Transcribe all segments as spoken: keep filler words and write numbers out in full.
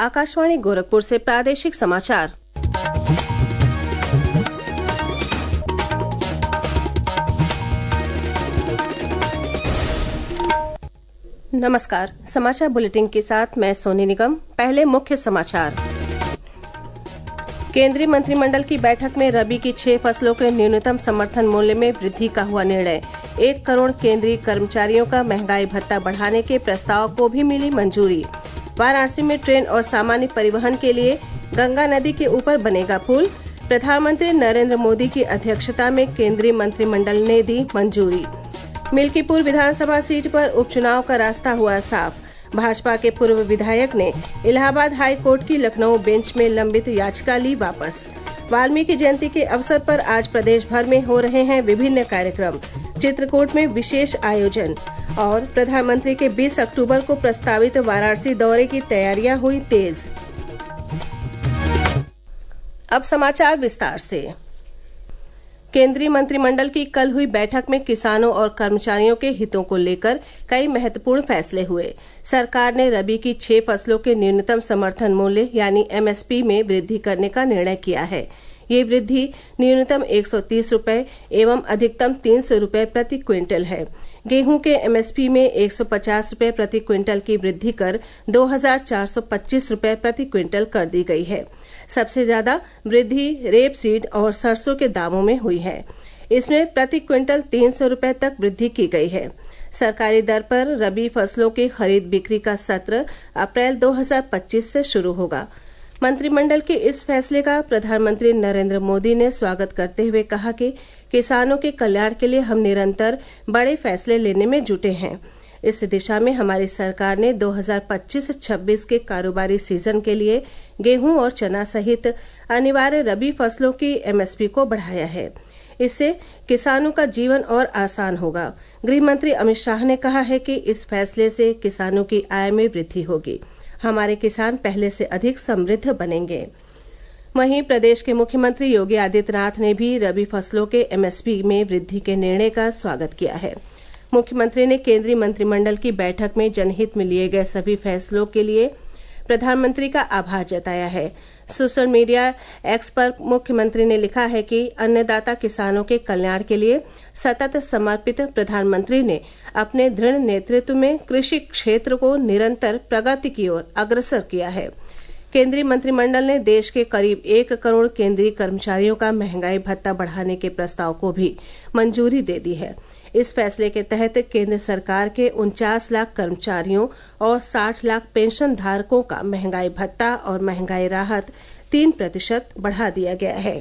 आकाशवाणी गोरखपुर से प्रादेशिक समाचार। नमस्कार, समाचार बुलेटिन के साथ मैं सोनी निगम। पहले मुख्य समाचार। केंद्रीय मंत्रिमंडल की बैठक में रबी की छह फसलों के न्यूनतम समर्थन मूल्य में वृद्धि का हुआ निर्णय। एक करोड़ केंद्रीय कर्मचारियों का महंगाई भत्ता बढ़ाने के प्रस्ताव को भी मिली मंजूरी। वाराणसी में ट्रेन और सामान्य परिवहन के लिए गंगा नदी के ऊपर बनेगा पुल। प्रधानमंत्री नरेंद्र मोदी की अध्यक्षता में केंद्रीय मंत्रिमंडल ने दी मंजूरी। मिल्कीपुर विधानसभा सीट पर उपचुनाव का रास्ता हुआ साफ। भाजपा के पूर्व विधायक ने इलाहाबाद हाई कोर्ट की लखनऊ बेंच में लंबित याचिका ली वापस। वाल्मीकि जयंती के अवसर पर आज प्रदेश भर में हो रहे हैं विभिन्न कार्यक्रम। चित्रकूट में विशेष आयोजन और प्रधानमंत्री के बीस अक्टूबर को प्रस्तावित वाराणसी दौरे की तैयारियां हुई तेज। अब समाचार विस्तार से। केंद्रीय मंत्रिमंडल की कल हुई बैठक में किसानों और कर्मचारियों के हितों को लेकर कई महत्वपूर्ण फैसले हुए। सरकार ने रबी की छह फसलों के न्यूनतम समर्थन मूल्य यानी एमएसपी में वृद्धि करने का निर्णय किया है। ये वृद्धि न्यूनतम एक सौ तीस रूपये एवं अधिकतम तीन सौ रूपये प्रति क्विंटल है। गेहूं के एमएसपी में एक सौ पचास रूपये प्रति क्विंटल की वृद्धि कर दो हजार चार सौ पच्चीस रूपये प्रति क्विंटल कर दी गई है। सबसे ज्यादा वृद्धि रेपसीड और सरसों के दामों में हुई है। इसमें प्रति क्विंटल तीन सौ रूपये तक वृद्धि की गई है। सरकारी दर पर रबी फसलों की खरीद बिक्री का सत्र अप्रैल दो हजार पच्चीस से शुरू होगा। मंत्रिमंडल के इस फैसले का प्रधानमंत्री नरेंद्र मोदी ने स्वागत करते हुए कहा कि किसानों के कल्याण के लिए हम निरंतर बड़े फैसले लेने में जुटे हैं। इस दिशा में हमारी सरकार ने दो हजार पच्चीस छब्बीस के कारोबारी सीजन के लिए गेहूं और चना सहित अनिवार्य रबी फसलों की एमएसपी को बढ़ाया है। इससे किसानों का जीवन और आसान होगा। गृह मंत्री अमित शाह ने कहा है कि इस फैसले से किसानों की आय में वृद्धि होगी। हमारे किसान पहले से अधिक समृद्ध बनेंगे। वहीं प्रदेश के मुख्यमंत्री योगी आदित्यनाथ ने भी रबी फसलों के एमएसपी में वृद्धि के निर्णय का स्वागत किया है। मुख्यमंत्री ने केंद्रीय मंत्रिमंडल की बैठक में जनहित में लिए गए सभी फैसलों के लिए प्रधानमंत्री का आभार जताया है। सोशल मीडिया एक्स पर मुख्यमंत्री ने लिखा है कि अन्नदाता किसानों के कल्याण के लिए सतत समर्पित प्रधानमंत्री ने अपने दृढ़ नेतृत्व में कृषि क्षेत्र को निरंतर प्रगति की ओर अग्रसर किया है। केंद्रीय मंत्रिमंडल ने देश के करीब एक करोड़ केंद्रीय कर्मचारियों का महंगाई भत्ता बढ़ाने के प्रस्ताव को भी मंजूरी दे दी है। इस फैसले के तहत केंद्र सरकार के उनचास लाख कर्मचारियों और साठ लाख पेंशन धारकों का महंगाई भत्ता और महंगाई राहत तीन प्रतिशत बढ़ा दिया गया है।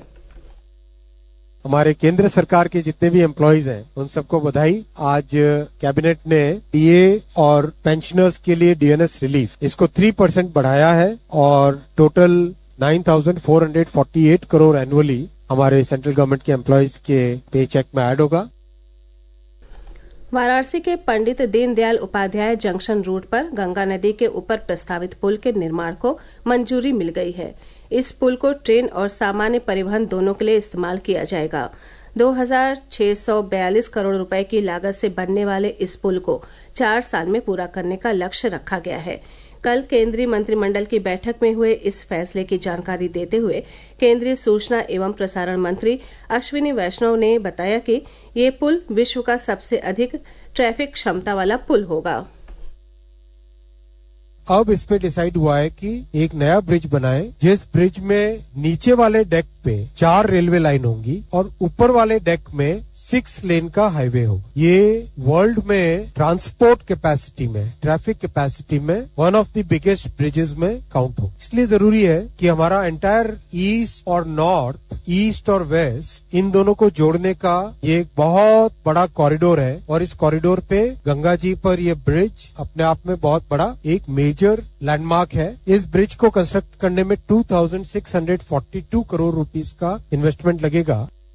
हमारे केंद्र सरकार के जितने भी एम्प्लॉइज हैं उन सबको बधाई। आज कैबिनेट ने डीए और पेंशनर्स के लिए डीएनएस रिलीफ इसको थ्री परसेंट बढ़ाया है और total nine thousand four hundred forty eight crore annually हमारे सेंट्रल गवर्नमेंट के एम्प्लॉइज के पे चेक में ऐड होगा। वाराणसी के पंडित दीनदयाल उपाध्याय जंक्शन रूट पर गंगा नदी के ऊपर प्रस्तावित पुल के निर्माण को मंजूरी मिल गई है। इस पुल को ट्रेन और सामान्य परिवहन दोनों के लिए इस्तेमाल किया जाएगा। दो हजार छह सौ बयालीस करोड़ रुपए की लागत से बनने वाले इस पुल को चार साल में पूरा करने का लक्ष्य रखा गया है। कल केंद्रीय मंत्रिमंडल की बैठक में हुए इस फैसले की जानकारी देते हुए केंद्रीय सूचना एवं प्रसारण मंत्री अश्विनी वैष्णव ने बताया कि ये पुल विश्व का सबसे अधिक ट्रैफिक क्षमता वाला पुल होगा। अब इस पे डिसाइड हुआ है कि एक नया ब्रिज बनाए जिस ब्रिज में नीचे वाले डेक पे चार रेलवे लाइन होंगी और ऊपर वाले डेक में सिक्स लेन का हाईवे हो। ये वर्ल्ड में ट्रांसपोर्ट कैपेसिटी में, ट्रैफिक कैपेसिटी में one of the biggest bridges में काउंट हो। इसलिए जरूरी है कि हमारा एंटायर ईस्ट और नॉर्थ, ईस्ट और वेस्ट, इन दोनों को जोड़ने का ये एक बहुत बड़ा कॉरिडोर है और इस कॉरिडोर पे गंगा जी पर ये ब्रिज अपने आप में बहुत बड़ा एक मेजर लैंडमार्क है। इस ब्रिज को कंस्ट्रक्ट करने में two thousand six hundred forty two crore rupees का इन्वेस्टमेंट लगेगा।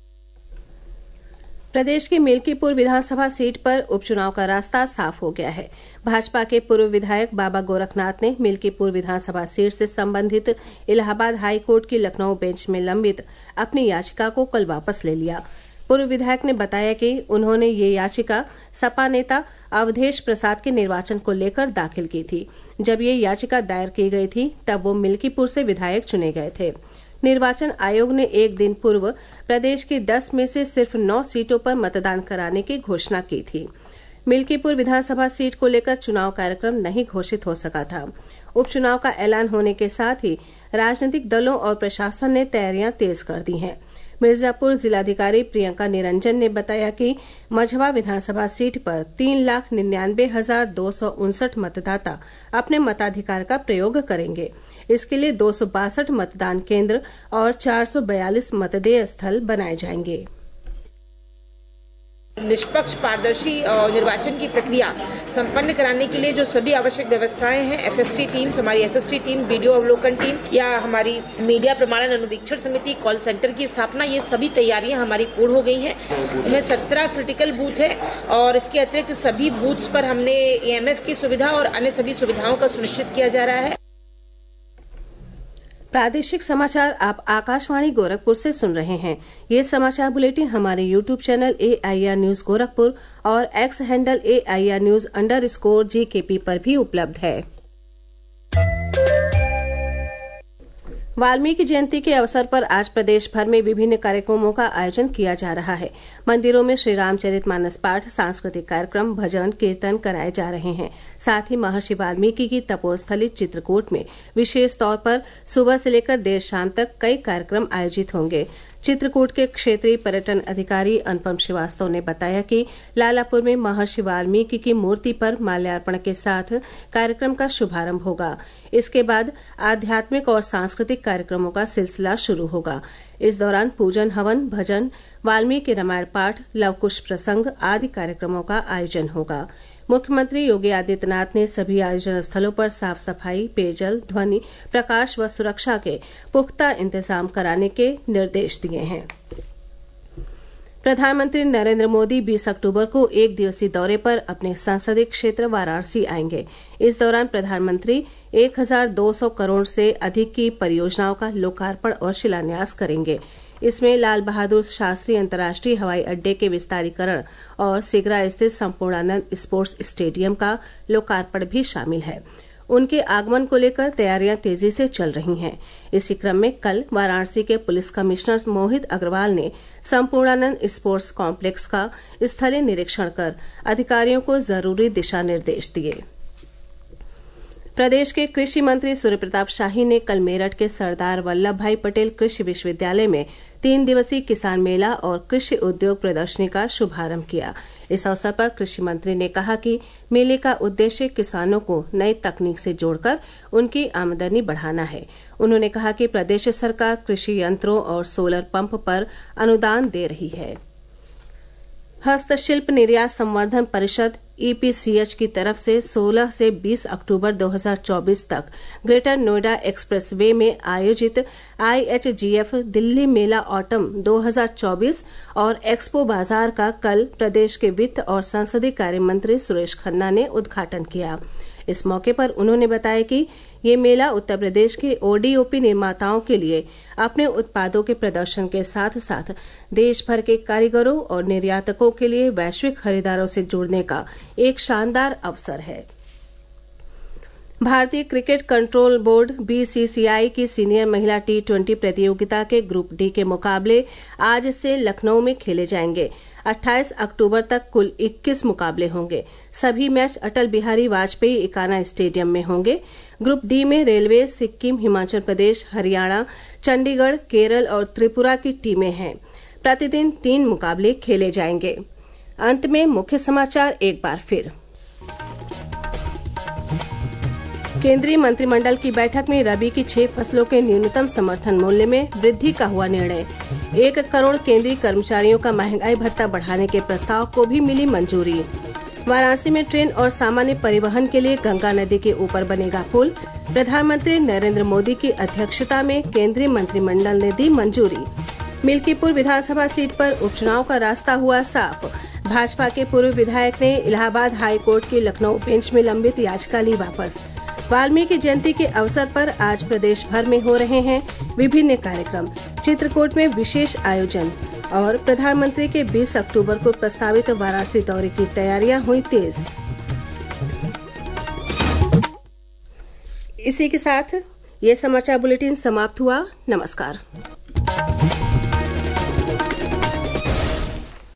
प्रदेश की मिल्कीपुर विधानसभा सीट पर उपचुनाव का रास्ता साफ हो गया है। भाजपा के पूर्व विधायक बाबा गोरखनाथ ने मिल्कीपुर विधानसभा सीट से संबंधित इलाहाबाद हाई कोर्ट की लखनऊ बेंच में लंबित अपनी याचिका को कल वापस ले लिया। पूर्व विधायक ने बताया कि उन्होंने ये याचिका सपा नेता अवधेश प्रसाद के निर्वाचन को लेकर दाखिल की थी। जब ये याचिका दायर की गई थी तब वो मिल्कीपुर से विधायक चुने गए थे। निर्वाचन आयोग ने एक दिन पूर्व प्रदेश की दस में से सिर्फ नौ सीटों पर मतदान कराने की घोषणा की थी। मिल्कीपुर विधानसभा सीट को लेकर चुनाव कार्यक्रम नहीं घोषित हो सका था। उपचुनाव का ऐलान होने के साथ ही राजनीतिक दलों और प्रशासन ने तैयारियां तेज कर दी हैं। मिर्जापुर जिलाधिकारी प्रियंका निरंजन ने बताया कि मझवा विधानसभा सीट पर तीन लाख निन्यानवे हजार दो सौ उनसठ मतदाता अपने मताधिकार का प्रयोग करेंगे। इसके लिए दो सौ बासठ मतदान केंद्र और चार सौ बयालीस मतदेय स्थल बनाए जाएंगे। निष्पक्ष पारदर्शी निर्वाचन की प्रक्रिया संपन्न कराने के लिए जो सभी आवश्यक व्यवस्थाएं हैं, एफएसटी टीम, हमारी एसएसटी टीम, वीडियो अवलोकन टीम या हमारी मीडिया प्रमाणन अनुवीक्षण समिति, कॉल सेंटर की स्थापना, ये सभी तैयारियां हमारी पूर्ण हो गई हैं। इसमें सत्रह क्रिटिकल बूथ है और इसके अतिरिक्त सभी बूथ्स पर हमने एएमएफ की सुविधा और अन्य सभी सुविधाओं का सुनिश्चित किया जा रहा है। प्रादेशिक समाचार आप आकाशवाणी गोरखपुर से सुन रहे हैं। ये समाचार बुलेटिन हमारे YouTube channel A I R news Gorakhpur और X handle A I R news underscore G K P पर भी उपलब्ध है। वाल्मीकि जयंती के अवसर पर आज प्रदेश भर में विभिन्न कार्यक्रमों का आयोजन किया जा रहा है। मंदिरों में श्री रामचरितमानस पाठ, सांस्कृतिक कार्यक्रम, भजन कीर्तन कराए जा रहे हैं। साथ ही महर्षि वाल्मीकि की तपोस्थली चित्रकूट में विशेष तौर पर सुबह से लेकर देर शाम तक कई कार्यक्रम आयोजित होंगे। चित्रकूट के क्षेत्रीय पर्यटन अधिकारी अनुपम श्रीवास्तव ने बताया कि लालापुर में महर्षि वाल्मीकि की मूर्ति पर माल्यार्पण के साथ कार्यक्रम का शुभारंभ होगा। इसके बाद आध्यात्मिक और सांस्कृतिक कार्यक्रमों का सिलसिला शुरू होगा। इस दौरान पूजन हवन, भजन, वाल्मीकि रामायण पाठ, लवकुश प्रसंग आदि कार्यक्रमों का आयोजन होगा। मुख्यमंत्री योगी आदित्यनाथ ने सभी आयोजन स्थलों पर साफ सफाई, पेयजल, ध्वनि, प्रकाश व सुरक्षा के पुख्ता इंतजाम कराने के निर्देश दिए हैं। प्रधानमंत्री नरेंद्र मोदी बीस अक्टूबर को एक दिवसीय दौरे पर अपने संसदीय क्षेत्र वाराणसी आएंगे। इस दौरान प्रधानमंत्री एक हजार दो सौ करोड़ से अधिक की परियोजनाओं का लोकार्पण और शिलान्यास करेंगे। इसमें लाल बहादुर शास्त्री अंतर्राष्ट्रीय हवाई अड्डे के विस्तारीकरण और सिगरा स्थित संपूर्णानंद स्पोर्ट्स स्टेडियम का लोकार्पण भी शामिल है। उनके आगमन को लेकर तैयारियां तेजी से चल रही हैं। इसी क्रम में कल वाराणसी के पुलिस कमिश्नर मोहित अग्रवाल ने संपूर्णानंद स्पोर्ट्स कॉम्प्लेक्स का स्थलीय निरीक्षण कर अधिकारियों को जरूरी दिशा निर्देश दिए। प्रदेश के कृषि मंत्री सूर्य प्रताप शाही ने कल मेरठ के सरदार वल्लभ भाई पटेल कृषि विश्वविद्यालय में तीन दिवसीय किसान मेला और कृषि उद्योग प्रदर्शनी का शुभारंभ किया। इस अवसर पर कृषि मंत्री ने कहा कि मेले का उद्देश्य किसानों को नई तकनीक से जोड़कर उनकी आमदनी बढ़ाना है। उन्होंने कहा कि प्रदेश सरकार कृषि यंत्रों और सोलर पंप पर अनुदान दे रही है। हस्तशिल्प निर्यात संवर्धन परिषद ई पी सी एच की तरफ से सोलह से बीस अक्टूबर दो हजार चौबीस तक ग्रेटर नोएडा एक्सप्रेस वे में आयोजित I H G F Delhi Mela autumn दो हजार चौबीस और एक्सपो बाजार का कल प्रदेश के वित्त और संसदीय कार्य मंत्री सुरेश खन्ना ने उद्घाटन किया। इस मौके पर उन्होंने बताया कि ये मेला उत्तर प्रदेश के ओ डी ओ पी निर्माताओं के लिए अपने उत्पादों के प्रदर्शन के साथ साथ देश भर के कारीगरों और निर्यातकों के लिए वैश्विक खरीदारों से जुड़ने का एक शानदार अवसर है। भारतीय cricket control board B C C I की सीनियर महिला टी ट्वेंटी प्रतियोगिता के ग्रुप डी के मुकाबले आज से लखनऊ में खेले जाएंगे। अट्ठाईस अक्टूबर तक कुल इक्कीस मुकाबले होंगे। सभी मैच अटल बिहारी वाजपेयी इकाना स्टेडियम में होंगे। ग्रुप डी में रेलवे, सिक्किम, हिमाचल प्रदेश, हरियाणा, चंडीगढ़, केरल और त्रिपुरा की टीमें हैं। प्रतिदिन तीन मुकाबले खेले जाएंगे। अंत में मुख्य समाचार एक बार फिर। केंद्रीय मंत्रिमंडल की बैठक में रबी की छह फसलों के न्यूनतम समर्थन मूल्य में वृद्धि का हुआ निर्णय। एक करोड़ केंद्रीय कर्मचारियों का महंगाई भत्ता बढ़ाने के प्रस्ताव को भी मिली मंजूरी। वाराणसी में ट्रेन और सामान्य परिवहन के लिए गंगा नदी के ऊपर बनेगा पुल। प्रधानमंत्री नरेंद्र मोदी की अध्यक्षता में केंद्रीय मंत्रिमंडल ने दी मंजूरी। मिल्कीपुर विधानसभा सीट पर उपचुनाव का रास्ता हुआ साफ। भाजपा के पूर्व विधायक ने इलाहाबाद हाई कोर्ट की लखनऊ बेंच में लंबित याचिका ली वापस। वाल्मीकि जयंती के अवसर पर आज प्रदेश भर में हो रहे हैं विभिन्न कार्यक्रम। चित्रकूट में विशेष आयोजन। और प्रधानमंत्री के बीस अक्टूबर को प्रस्तावित वाराणसी दौरे की तैयारियां हुई तेज। इसी के साथ ये समाचार बुलेटिन समाप्त हुआ। नमस्कार।